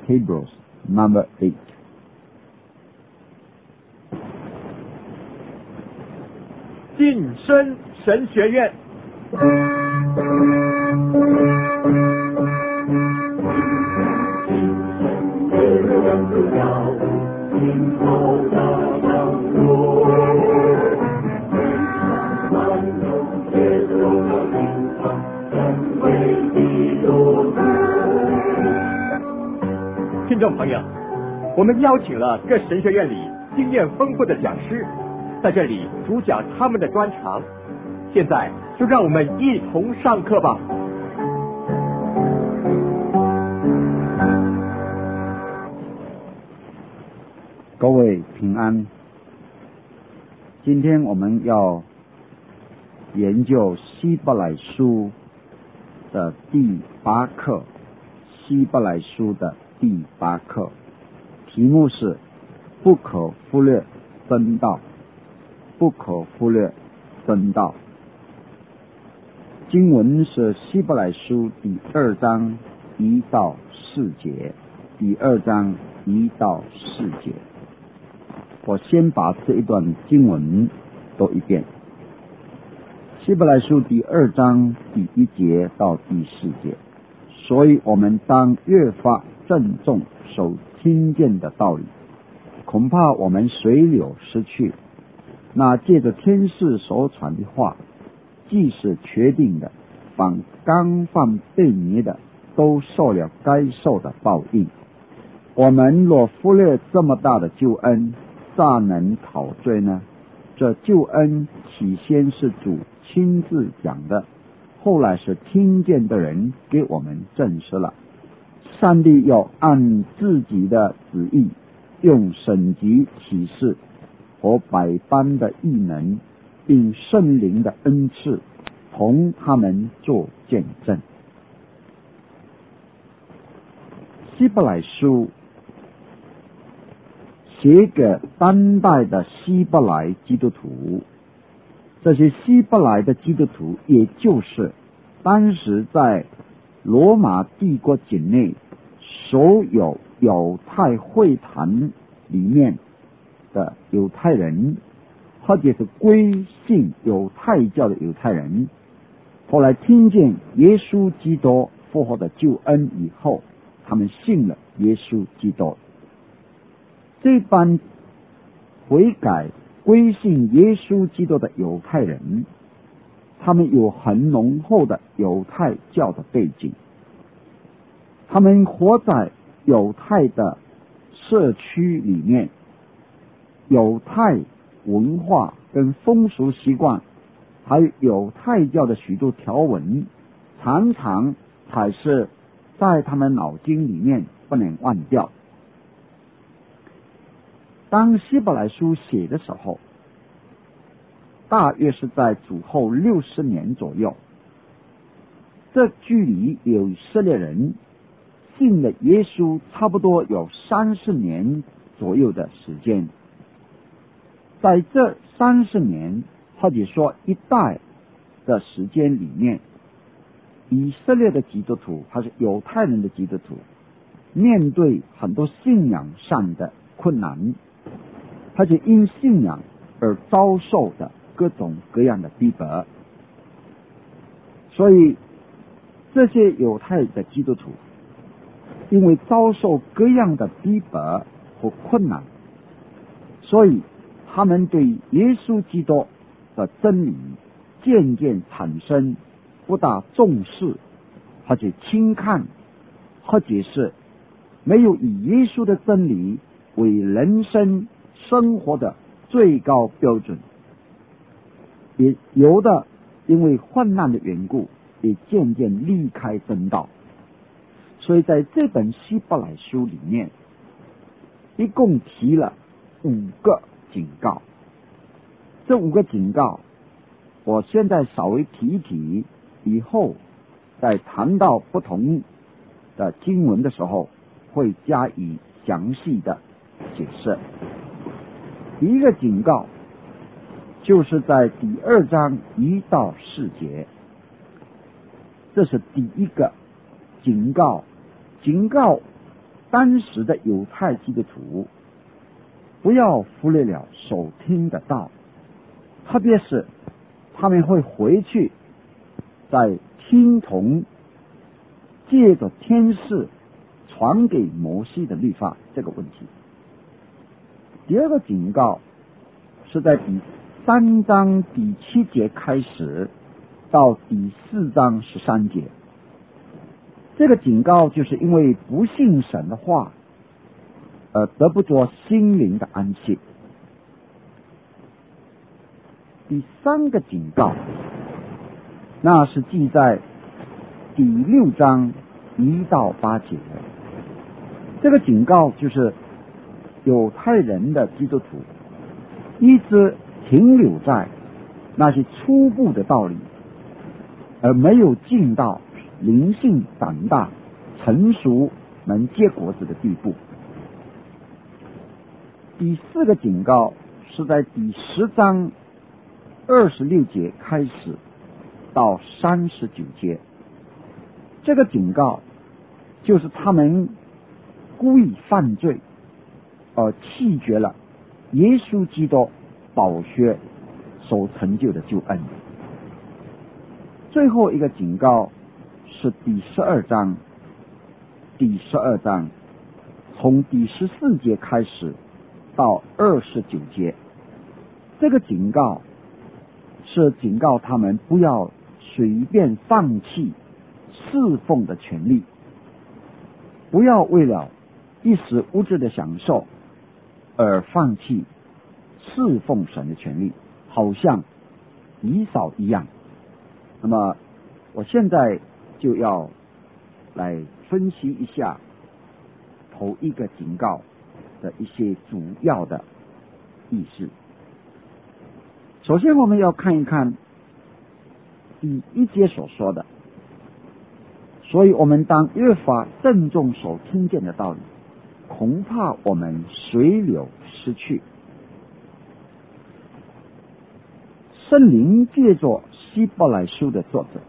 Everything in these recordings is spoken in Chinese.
Hebrews number 8. 晋升神学院。听众朋友，我们邀请了各神学院里经验丰富的讲师，在这里主讲他们的专长。现在就让我们一同上课吧。 各位平安。今天我们要研究希伯来书的第8课，希伯来书的第8课，题目是不可忽略真道，不可忽略真道。经文是希伯来书第2章1到4节，第2章1到4节。我先把这一段经文读一遍。希伯来书第2章第1节到第4节，所以我们当越发郑重所听见的道理，恐怕我们随流失去。那借着天使所传的话，既是确定的，凡刚犯悖逆的，都受了该受的报应。我们若忽略这么大的救恩，咋能讨罪呢？这救恩起先是主亲自讲的，后来是听见的人给我们证实了。上帝要按自己的旨意，用神级启示和百般的异能，并圣灵的恩赐，同他们做见证。希伯来书写给当代的希伯来基督徒，这些希伯来的基督徒，也就是当时在罗马帝国境内所有犹太会堂里面的犹太人，或者是归信犹太教的犹太人，后来听见耶稣基督复活的救恩以后，他们信了耶稣基督。这帮悔改归信耶稣基督的犹太人，他们有很浓厚的犹太教的背景，他们活在犹太的社区里面，犹太文化跟风俗习惯，还有犹太教的许多条文，常常还是在他们脑筋里面不能忘掉。当希伯来书写的时候，大约是在主后60年左右，这距离以色列人信了耶稣差不多有30年左右的时间。在这30年或者说一代的时间里面，以色列的基督徒还是犹太人的基督徒，面对很多信仰上的困难，而且因信仰而遭受的各种各样的逼迫。所以这些犹太的基督徒因为遭受各样的逼迫和困难，所以他们对耶稣基督的真理渐渐产生不大重视，或者轻看，或者是没有以耶稣的真理为人生生活的最高标准，也有的因为患难的缘故，也渐渐离开真道。所以在这本希伯来书里面，一共提了5个警告。这5个警告，我现在稍微提一提，以后在谈到不同的经文的时候，会加以详细的解释。第一个警告就是在第2章1到4节，这是第一个警告。警告当时的犹太基督徒不要忽略了所听的道，特别是他们会回去在听从借着天使传给摩西的律法这个问题。第二个警告是在第3章第7节开始到第4章13节。这个警告就是因为不信神的话而得不着心灵的安息。第3个警告那是记在第6章1到8节。这个警告就是犹太人的基督徒一直停留在那些初步的道理，而没有进到灵性长大成熟能结果子的地步。第4个警告是在第10章26节开始到39节。这个警告就是他们故意犯罪而弃绝了耶稣基督宝血所成就的救恩。最后一个警告是第12章，从第14节开始到29节。这个警告是警告他们不要随便放弃侍奉的权利，不要为了一时物质的享受而放弃侍奉神的权利，好像以扫一样。那么我现在就要来分析一下头一个警告的一些主要的意思。首先我们要看一看第1节所说的，所以我们当越发郑重所听见的道理，恐怕我们随流失去。圣灵借着希伯来书的作者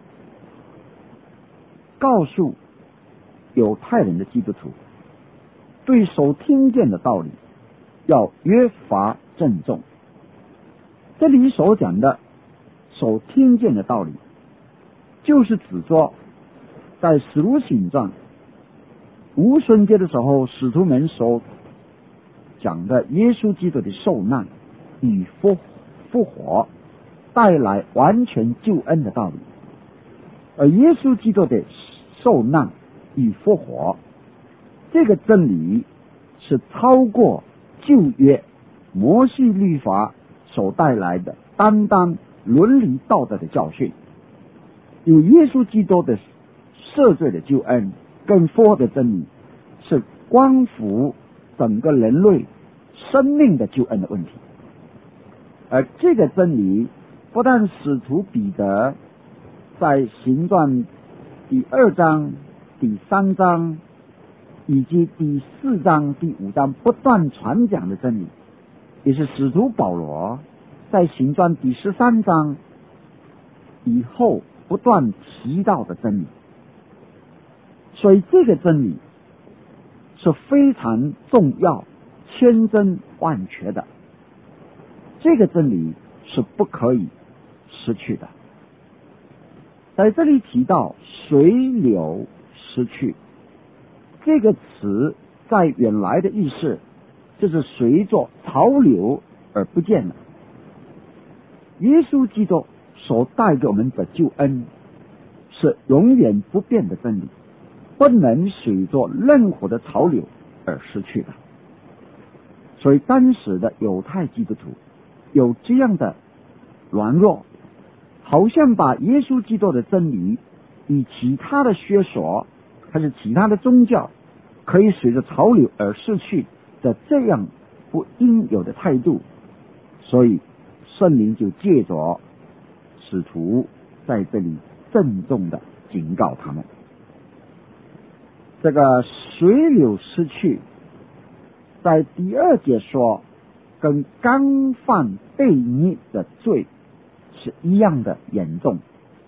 告诉犹太人的基督徒，对所听见的道理要越发郑重。这里所讲的所听见的道理，就是指着在使徒行传无旬节的时候，使徒们所讲的耶稣基督的受难与复活带来完全救恩的道理。而耶稣基督的受难与复活这个真理是超过旧约摩西律法所带来的单单伦理道德的教训。有耶稣基督的赦罪的救恩跟复活的真理是关乎整个人类生命的救恩的问题。而这个真理不但使徒彼得在行传第2章、第3章以及第4章、第5章不断传讲的真理，也是使徒保罗在行传第13章以后不断提到的真理。所以这个真理是非常重要、千真万确的，这个真理是不可以失去的。在这里提到随流失去这个词，在原来的意思就是随着潮流而不见了。耶稣基督所带给我们的救恩是永远不变的真理，不能随着任何的潮流而失去的。所以当时的犹太基督徒有这样的软弱，好像把耶稣基督的真理与其他的学说还是其他的宗教可以随着潮流而逝去的这样不应有的态度。所以圣灵就借着使徒在这里郑重的警告他们，这个随流失去在第2节说跟刚犯悖逆的罪是一样的严重。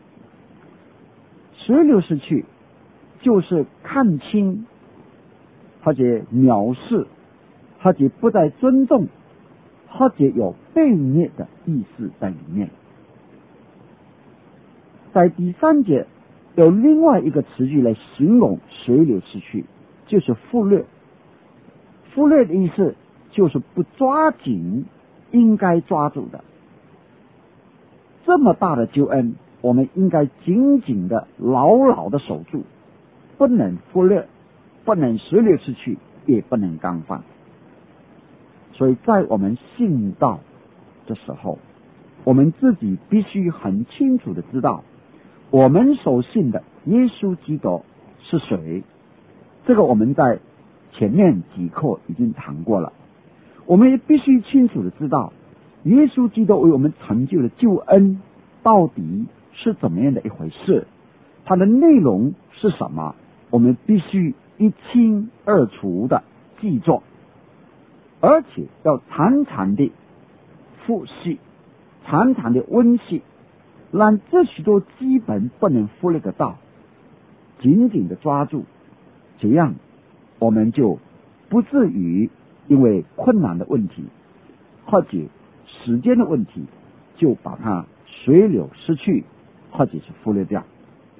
随流失去就是看清或者藐视，或者不再尊重，或者有悖逆的意思在里面。在第3节有另外一个词句来形容随流失去，就是忽略。忽略的意思就是不抓紧应该抓住的。这么大的救恩，我们应该紧紧的牢牢的守住，不能忽略，不能随流失去，也不能干犯。所以在我们信道的时候，我们自己必须很清楚的知道我们所信的耶稣基督是谁。这个我们在前面几课已经谈过了。我们也必须清楚的知道耶稣基督为我们成就的救恩到底是怎么样的一回事，它的内容是什么，我们必须一清二楚的记住，而且要常常的复习，常常的温习，让这许多基本不能忽略的道紧紧的抓住，这样我们就不至于因为困难的问题或者时间的问题就把它随流失去，或者是忽略掉。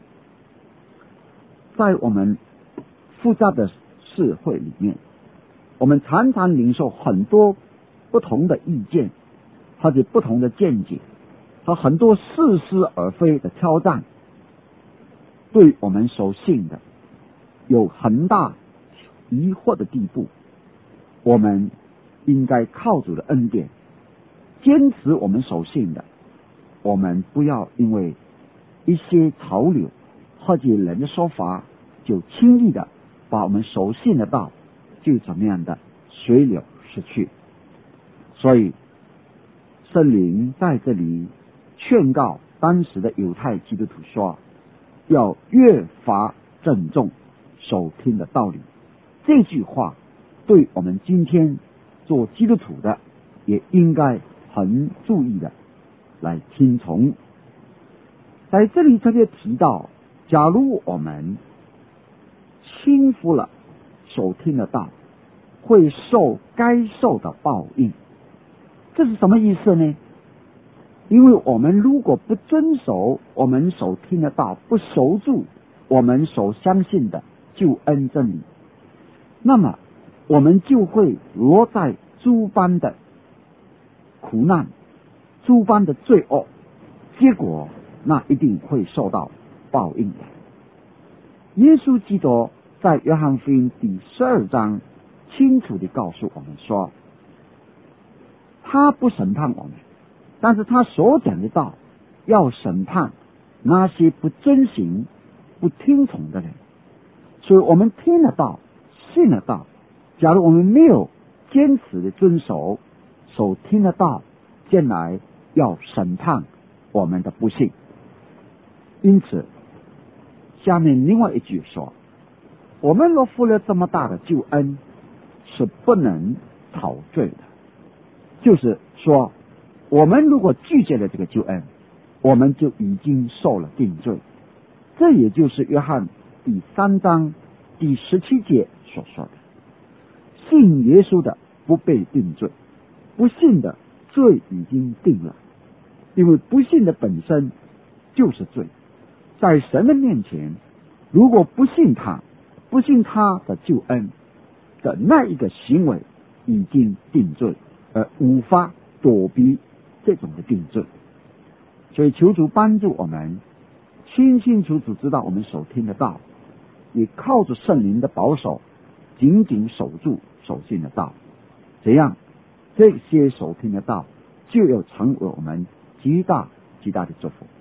在我们复杂的社会里面，我们常常领受很多不同的意见或者不同的见解和很多似是而非的挑战，对我们所信的有很大疑惑的地步。我们应该靠主的恩典坚持我们所信的，我们不要因为一些潮流或者人的说法就轻易的把我们所信的道就怎么样的随流失去。所以圣灵在这里劝告当时的犹太基督徒说，要越发郑重所听的道理。这句话对我们今天做基督徒的也应该很注意的来听从。在这里特别提到，假如我们轻忽了所听的道，会受该受的报应。这是什么意思呢？因为我们如果不遵守我们所听的道，不守住我们所相信的救恩真理，那么我们就会落在诸般的苦难，诸般的罪恶，结果那一定会受到报应的。耶稣基督在约翰福音第12章清楚地告诉我们说，他不审判我们，但是他所讲的道要审判那些不遵行不听从的人。所以我们听了道信了道，假如我们没有坚持的遵守所听的道，将来要审判我们的不信。因此下面另外一句说，我们若负了这么大的救恩是不能逃罪的。就是说我们如果拒绝了这个救恩，我们就已经受了定罪。这也就是约翰第3章第17节所说的，信耶稣的不被定罪，不信的罪已经定了。因为不信的本身就是罪，在神的面前，如果不信他的救恩的那一个行为已经定罪，而无法躲避这种的定罪。所以求主帮助我们清清楚楚知道我们所听的道，也靠着圣灵的保守紧紧守住所信的道，这样这些所听的道就要成为我们极大极大的祝福。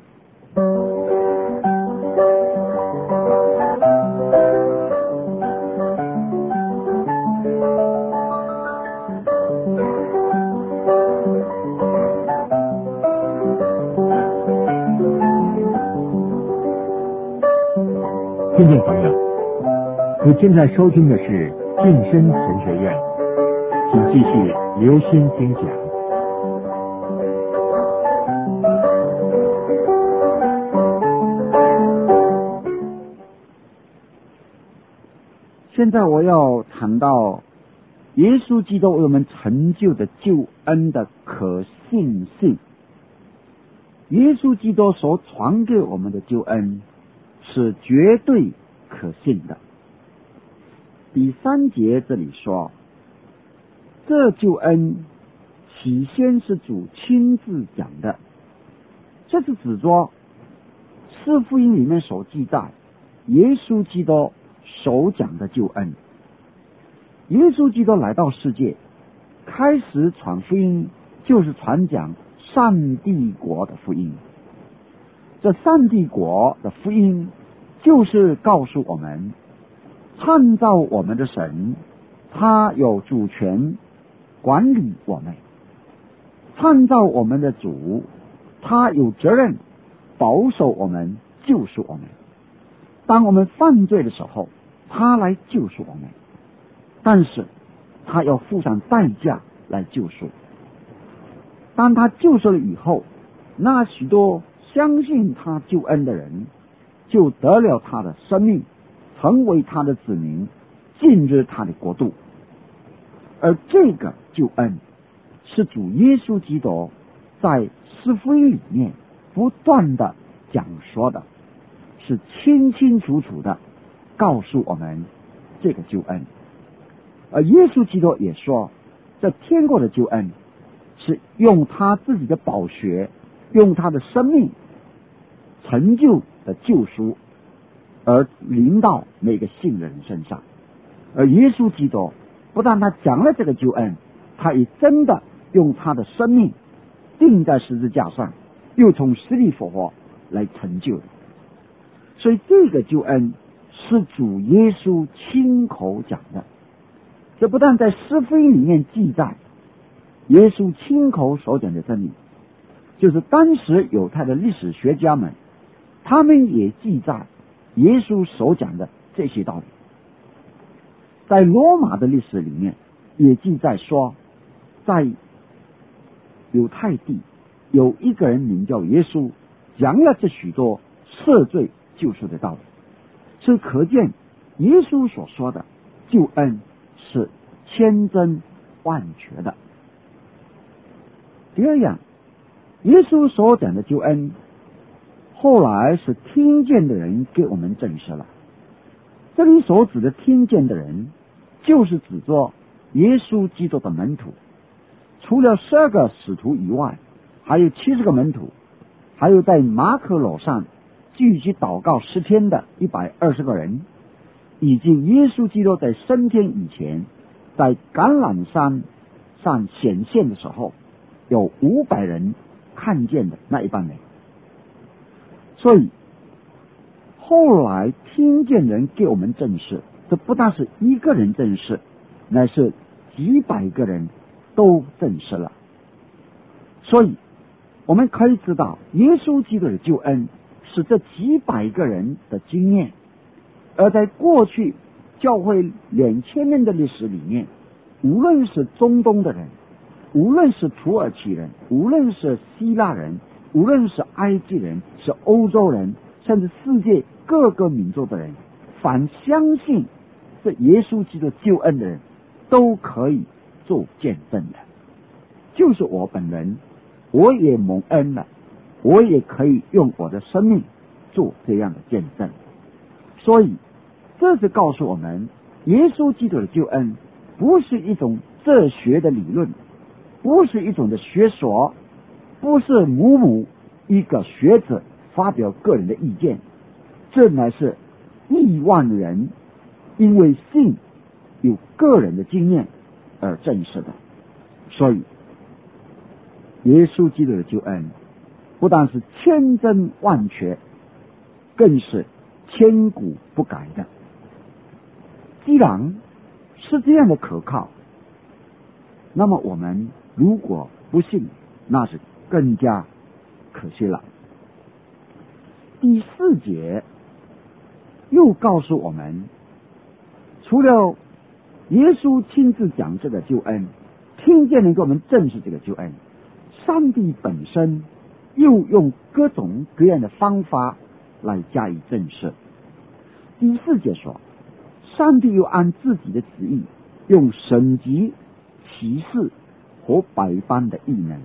听众朋友，你现在收听的是晋升神学院，请继续留心听讲。 现在我要谈到耶稣基督为我们成就的救恩的可信性。耶稣基督所传给我们的救恩是绝对可信的。第3节这里说，这救恩起先是主亲自讲的，这是指着四福音里面所记载耶稣基督所讲的救恩。耶稣基督来到世界，开始传福音，就是传讲上帝国的福音。这上帝国的福音就是告诉我们，创造我们的神，他有主权管理我们；创造我们的主，他有责任保守我们，救赎我们。当我们犯罪的时候，他来救赎我们，但是他要付上代价来救赎。当他救赎了以后，那许多相信他救恩的人就得了他的生命，成为他的子民，进入他的国度。而这个救恩是主耶稣基督在四福音里面不断的讲说的，是清清楚楚的告诉我们这个救恩。而耶稣基督也说，这天国的救恩是用他自己的宝血，用他的生命成就的救赎，而临到每个信人身上。而耶稣基督不但他讲了这个救恩，他也真的用他的生命钉在十字架上，又从死里复活来成就的。所以这个救恩是主耶稣亲口讲的。这不但在四福音里面记载耶稣亲口所讲的真理，就是当时犹太的历史学家们，他们也记载耶稣所讲的这些道理。在罗马的历史里面也记载说，在犹太地有一个人名叫耶稣，讲了这许多赦罪救赎的道理。所以可见耶稣所说的救恩是千真万确的。第二样，耶稣所讲的救恩后来是听见的人给我们证实了。这里所指的听见的人，就是指着耶稣基督的门徒。除了12个使徒以外，还有70个门徒，还有在马可楼上聚集祷告10天的120个人，以及耶稣基督在升天以前在橄榄山上显现的时候，有500人看见的那一帮人。所以后来听见人给我们证实，这不但是一个人证实，乃是几百个人都证实了。所以我们可以知道，耶稣基督的救恩是这几百个人的经验。而在过去教会2000年的历史里面，无论是中东的人，无论是土耳其人，无论是希腊人，无论是埃及人，是欧洲人，甚至世界各个民族的人，凡相信这耶稣基督救恩的人，都可以做见证的。就是我本人，我也蒙恩了，我也可以用我的生命做这样的见证。所以这是告诉我们，耶稣基督的救恩不是一种哲学的理论，不是一种的学说，不是一个学者发表个人的意见，这乃是亿万人因为信有个人的经验而证实的。所以耶稣基督的救恩不但是千真万确，更是千古不改的。既然是这样的可靠，那么我们如果不信，那是更加可惜了。第4节又告诉我们，除了耶稣亲自讲这个救恩，听见人给我们证实这个救恩，上帝本身又用各种各样的方法来加以证实。第4节说， 上帝又按自己的旨意，用神迹、奇事和百般的异能。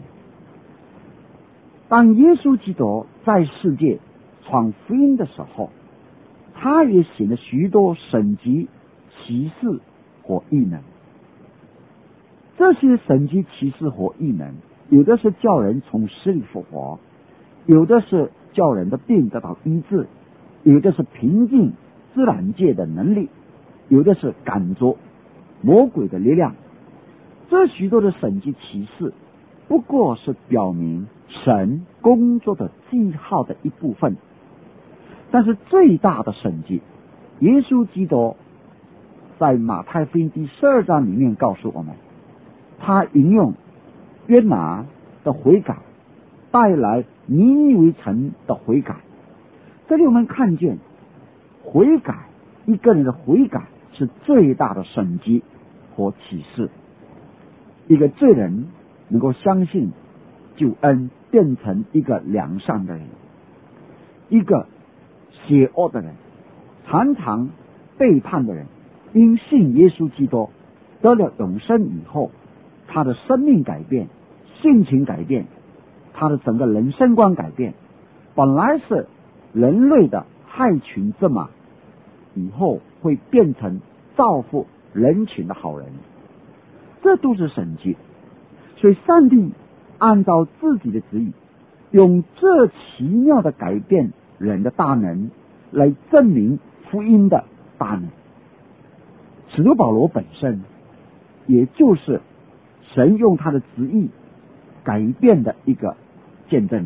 当耶稣基督在世界传福音的时候，他也行了许多神迹、奇事和异能。这些神迹、奇事和异能，有的是叫人从死里复活，有的是叫人的病得到医治，有的是平静自然界的能力，有的是赶逐魔鬼的力量。这许多的神迹奇事，不过是表明神工作的记号的一部分。但是最大的神迹，耶稣基督在马太福音第12章里面告诉我们，他引用约拿的悔改带来尼尼微城的悔改。这里我们看见悔改，一个人的悔改是最大的神迹和启示。一个罪人能够相信救恩，变成一个良善的人；一个邪恶的人，常常背叛的人，因信耶稣基督得了永生以后，他的生命改变，性情改变，他的整个人生观改变。本来是人类的害群之马，以后会变成造福人群的好人。这都是神迹。所以上帝按照自己的旨意，用这奇妙的改变人的大能来证明福音的大能。使徒保罗本身也就是神用他的旨意改变的一个见证人。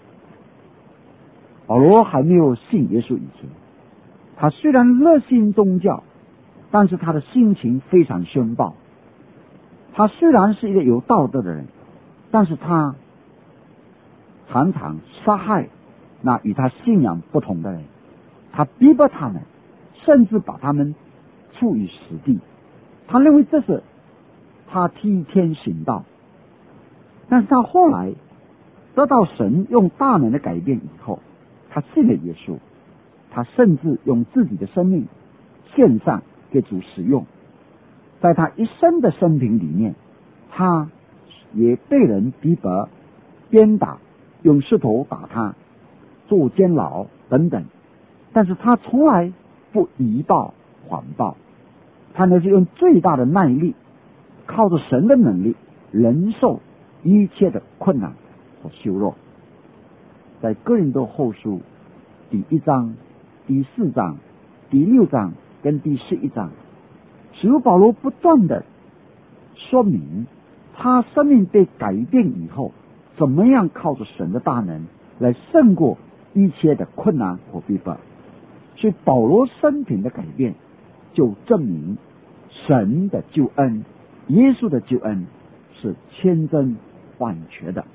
保罗还没有信耶稣以前，他虽然热心宗教，但是他的心情非常凶暴。他虽然是一个有道德的人，但是他常常杀害那与他信仰不同的人，他逼迫他们，甚至把他们处于死地。他认为这是他替天行道。但是他后来得到神用大能的改变以后，他信了耶稣，他甚至用自己的生命献上给主使用。在他一生的生平里面，他也被人逼迫、鞭打，用石头打他，坐监牢等等。但是他从来不以暴还暴，他那是用最大的耐力，靠着神的能力，忍受一切的困难和羞辱。在哥林多后书第1章、第4章、第6章跟第11章，使徒保罗不断的说明他生命被改变以后，怎么样靠着神的大能来胜过一切的困难和逼迫。所以保罗生平的改变就证明神的救恩，耶稣的救恩是千真万确的。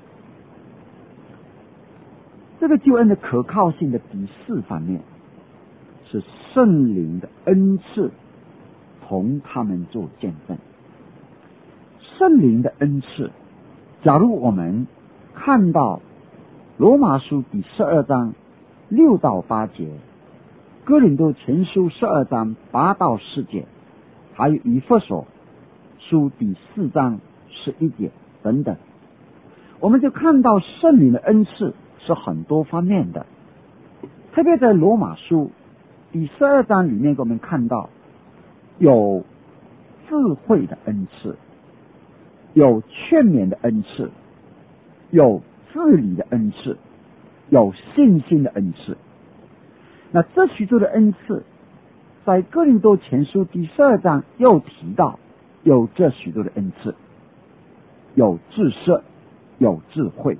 这个救恩的可靠性的第4方面是圣灵的恩赐同他们做见证。圣灵的恩赐，假如我们看到罗马书第12章6到8节，哥林多前书12章8到10节，还有以弗所书第4章11节等等，我们就看到圣灵的恩赐是很多方面的。特别在罗马书第12章里面，我们看到有智慧的恩赐，有劝勉的恩赐，有治理的恩赐，有信心的恩赐。那这许多的恩赐，在哥林多前书第12章又提到有这许多的恩赐，有智识，有智慧。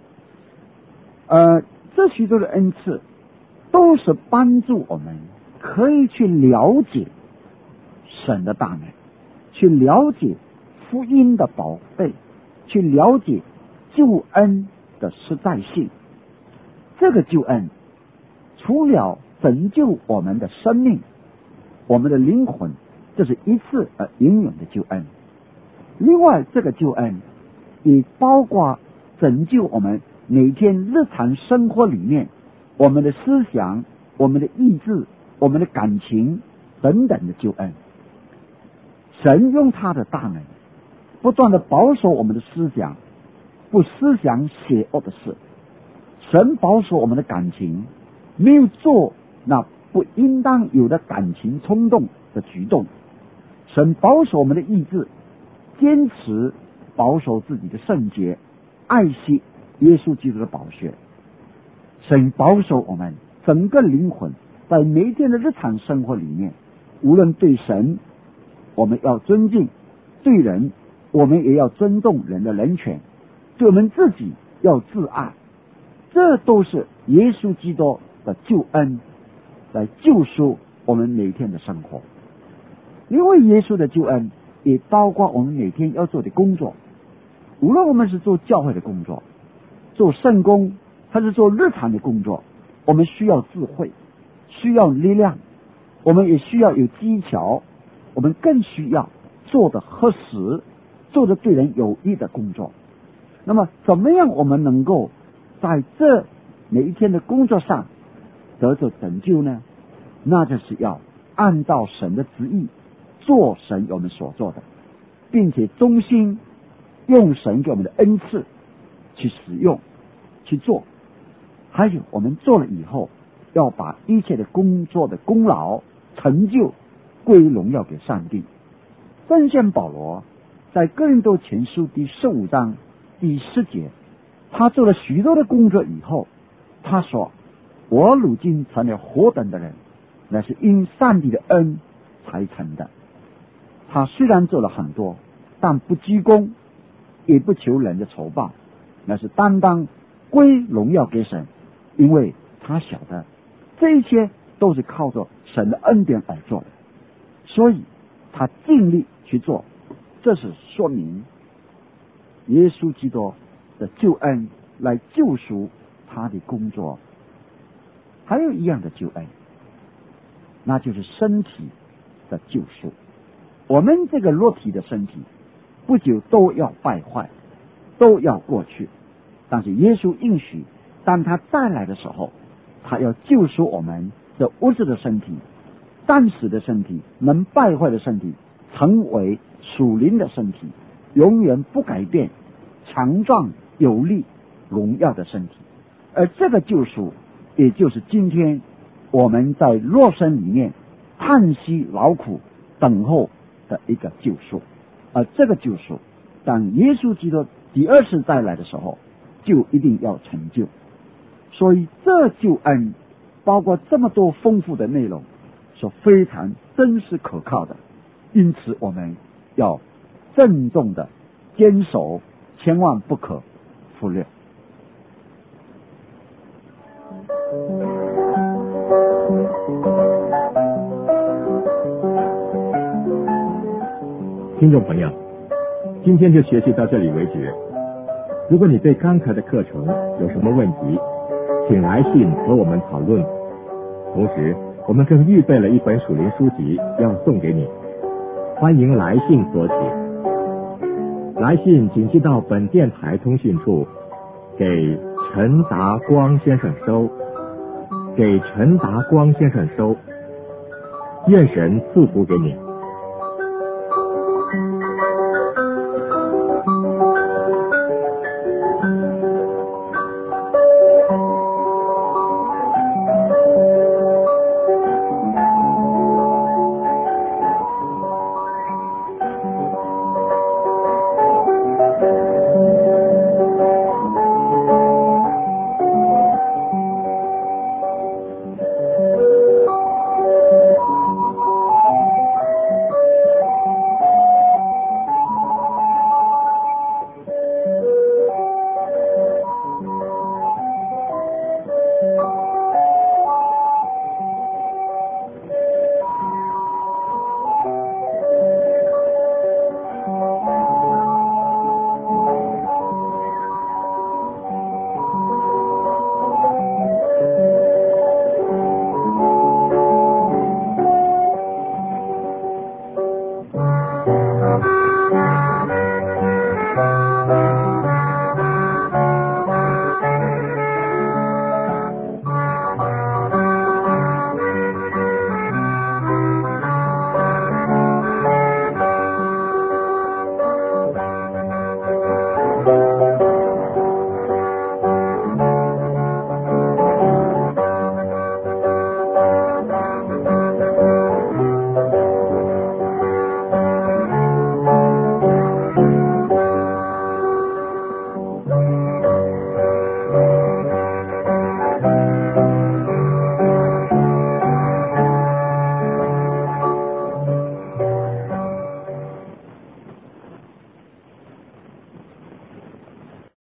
这许多的恩赐都是帮助我们可以去了解神的大能，去了解福音的宝贝，去了解救恩的实在性。这个救恩除了拯救我们的生命，我们的灵魂，这是一次而永远的救恩。另外，这个救恩也包括拯救我们每天日常生活里面我们的思想、我们的意志、我们的感情等等的救恩。神用他的大能，不断的保守我们的思想，不思想邪恶的事。神保守我们的感情，没有做那不应当有的感情冲动的举动。神保守我们的意志，坚持保守自己的圣洁，爱惜耶稣基督的宝血。神保守我们整个灵魂，在每一天的日常生活里面，无论对神我们要尊敬，对人我们也要尊重人的人权，对我们自己要自爱。这都是耶稣基督的救恩，来救赎我们每天的生活。因为耶稣的救恩也包括我们每天要做的工作，无论我们是做教会的工作，做圣工，还是做日常的工作，我们需要智慧，需要力量，我们也需要有技巧，我们更需要做得合适，做得对人有益的工作。那么怎么样我们能够在这每一天的工作上得着拯救呢？那就是要按照神的旨意做神我们所做的，并且忠心用神给我们的恩赐去使用去做。还有我们做了以后，要把一切的工作的功劳成就归荣耀给上帝。正像保罗在哥林多前书第15章第10节，他做了许多的工作以后，他说：我如今成了何等的人，那是因上帝的恩才成的。他虽然做了很多，但不居功，也不求人的酬报，那是单单归荣耀给神，因为他晓得这一切都是靠着神的恩典而做的，所以他尽力去做。这是说明耶稣基督的救恩来救赎他的工作。还有一样的救恩，那就是身体的救赎。我们这个肉体的身体不久都要败坏，都要过去，但是耶稣应许当他再来的时候，他要救赎我们的物质的身体，暂时的身体，能败坏的身体，成为属灵的身体，永远不改变，强壮有力荣耀的身体。而这个救赎也就是今天我们在肉身里面叹息劳苦等候的一个救赎。而这个救赎当耶稣基督第二次再来的时候就一定要成就。所以这救恩包括这么多丰富的内容，是非常真实可靠的，因此我们要郑重的坚守，千万不可忽略。 听众朋友，今天就学习到这里为止。如果你对刚才的课程有什么问题，请来信和我们讨论。同时我们更预备了一本属灵书籍要送给你，欢迎来信索取。来信请寄到本电台通讯处，给陈达光先生收，给陈达光先生收。愿神赐福给你。